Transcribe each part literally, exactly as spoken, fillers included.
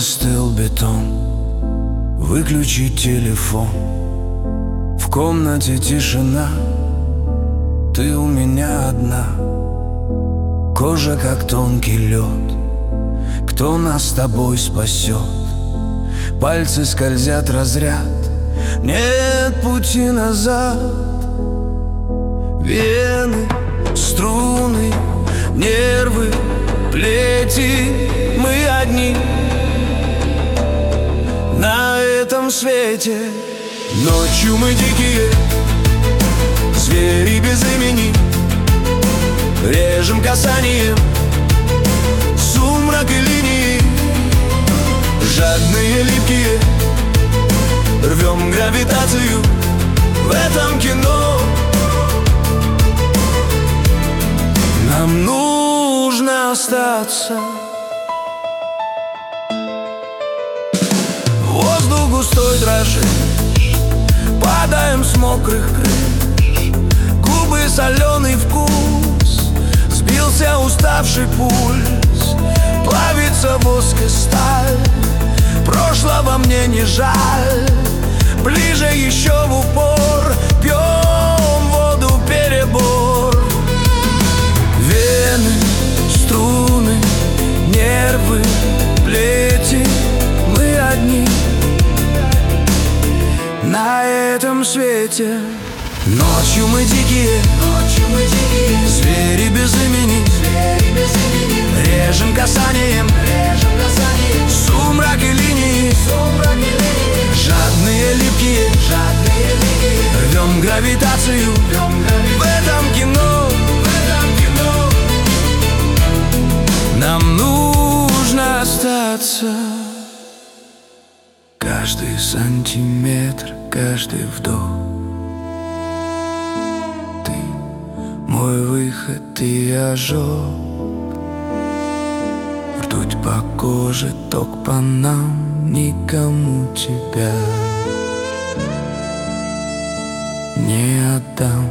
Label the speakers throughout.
Speaker 1: застыл бетон. Выключи телефон. В комнате тишина, ты у меня одна. Кожа как тонкий лед. Кто нас с тобой спасет? Пальцы скользят разряд, нет пути назад. Вены, струны, нервы, плети. Мы одни на этом свете. Ночью мы дикие звери без имени. Режем касанием сумрак и линии. Жадные, липкие, рвем гравитацию в этом кино. Нам нужно остаться. Воздух густой дрожит, падаем с мокрых крыш. Губы соленый вкус, сбился уставший пульс. Плавится воск и сталь, прошлого мне не жаль. Ближе еще в упор, пьем воду перебор. Вены, струны, нервы, плети. Мы одни на этом свете. Ночью мы дикие, ночью мы дикие, звери без имени, звери без имени. Режем касанием, режем касанием сумрак и линии, сумрак и линии. Жадные, липкие, жадные, липкие, рвем гравитацию, рвем гравитацию в этом кино, в этом кино. Нам нужно остаться. Каждый сантиметр, каждый вдох. Ты мой выход и ожог. Ртуть по коже, ток по нам. Никому тебя не отдам.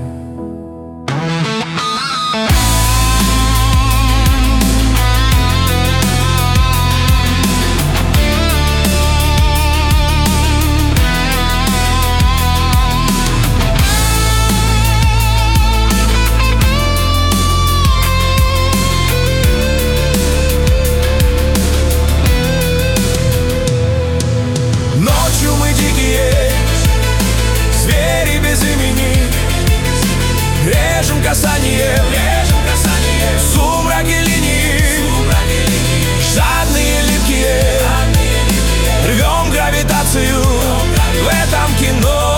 Speaker 1: Режем касанием, режем касанием сумрак и линии, сумрак и линии. Жадные, липкие, рвем гравитацию в этом кино.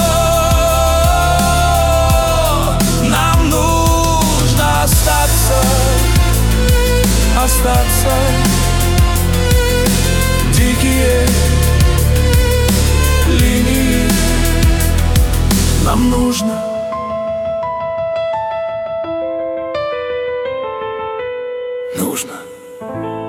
Speaker 1: Нам нужно остаться, остаться. Дикие линии. Нам нужно. Нужно.